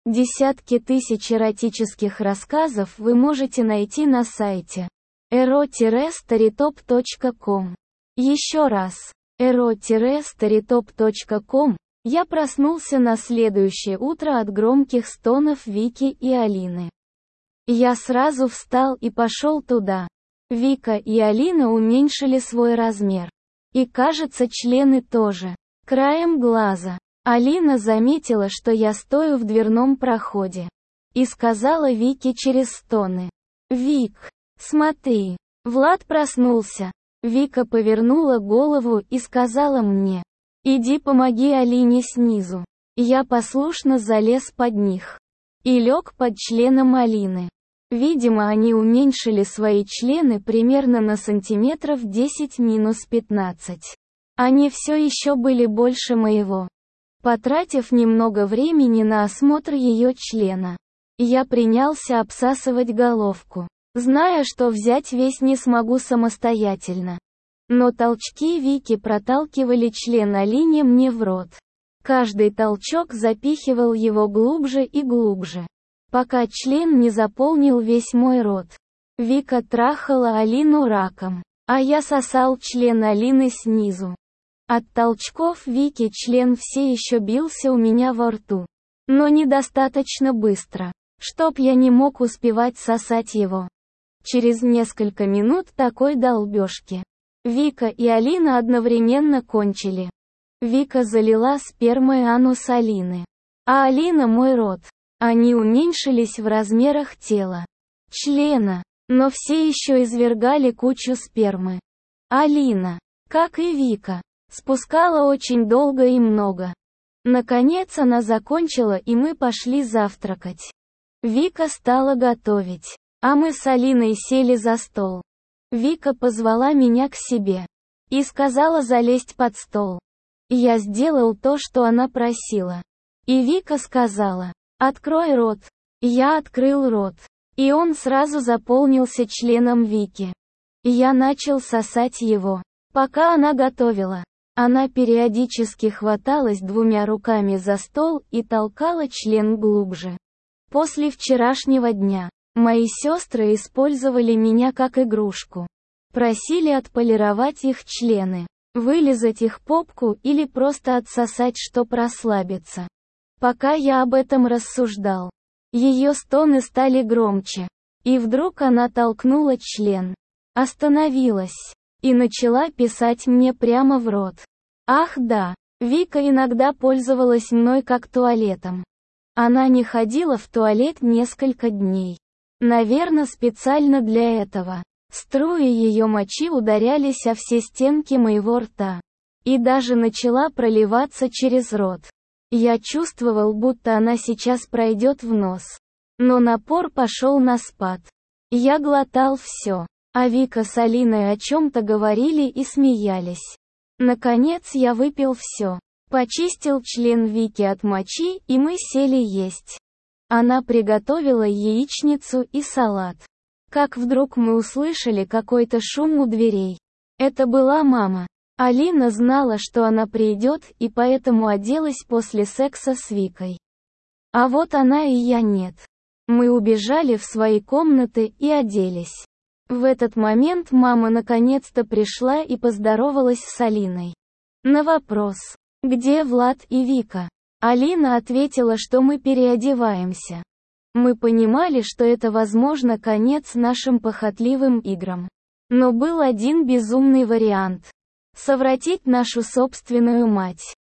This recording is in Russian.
Десятки тысяч эротических рассказов вы можете найти на сайте ero-storytop.com. Еще раз, ero-storytop.com. Я проснулся на следующее утро от громких стонов Вики и Алины. Я сразу встал и пошел туда. Вика и Алина уменьшили свой размер. И, кажется, члены тоже. Краем глаза Алина заметила, что я стою в дверном проходе. И сказала Вике через стоны: «Вик, смотри, Влад проснулся». Вика повернула голову и сказала мне: «Иди помоги Алине снизу». Я послушно залез под них. И лег под членом Алины. Видимо, они уменьшили свои члены примерно на сантиметров 10-15. Они все еще были больше моего. Потратив немного времени на осмотр ее члена, я принялся обсасывать головку, зная, что взять весь не смогу самостоятельно. Но толчки Вики проталкивали член Алине мне в рот. Каждый толчок запихивал его глубже и глубже, пока член не заполнил весь мой рот. Вика трахала Алину раком, а я сосал член Алины снизу. От толчков Вики член все еще бился у меня во рту. Но недостаточно быстро, чтоб я не мог успевать сосать его. Через несколько минут такой долбежки Вика и Алина одновременно кончили. Вика залила спермой анус Алины, а Алина мой рот. Они уменьшились в размерах тела, члена, но все еще извергали кучу спермы. Алина, как и Вика, спускала очень долго и много. Наконец она закончила, и мы пошли завтракать. Вика стала готовить, а мы с Алиной сели за стол. Вика позвала меня к себе и сказала залезть под стол. Я сделал то, что она просила. И Вика сказала: «Открой рот». Я открыл рот, и он сразу заполнился членом Вики. Я начал сосать его, пока она готовила. Она периодически хваталась двумя руками за стол и толкала член глубже. После вчерашнего дня мои сестры использовали меня как игрушку. Просили отполировать их члены, вылизать их попку или просто отсосать, чтоб расслабиться. Пока я об этом рассуждал, ее стоны стали громче. И вдруг она толкнула член, остановилась и начала писать мне прямо в рот. Ах да, Вика иногда пользовалась мной как туалетом. Она не ходила в туалет несколько дней. Наверное, специально для этого. Струи ее мочи ударялись о все стенки моего рта. И даже начала проливаться через рот. Я чувствовал, будто она сейчас пройдет в нос. Но напор пошел на спад. Я глотал все. А Вика с Алиной о чем-то говорили и смеялись. Наконец я выпил все. Почистил член Вики от мочи, и мы сели есть. Она приготовила яичницу и салат. Как вдруг мы услышали какой-то шум у дверей. Это была мама. Алина знала, что она придет, и поэтому оделась после секса с Викой. А вот она и я нет. Мы убежали в свои комнаты и оделись. В этот момент мама наконец-то пришла и поздоровалась с Алиной. На вопрос: «Где Влад и Вика?», Алина ответила, что мы переодеваемся. Мы понимали, что это, возможно, конец нашим похотливым играм. Но был один безумный вариант: совратить нашу собственную мать.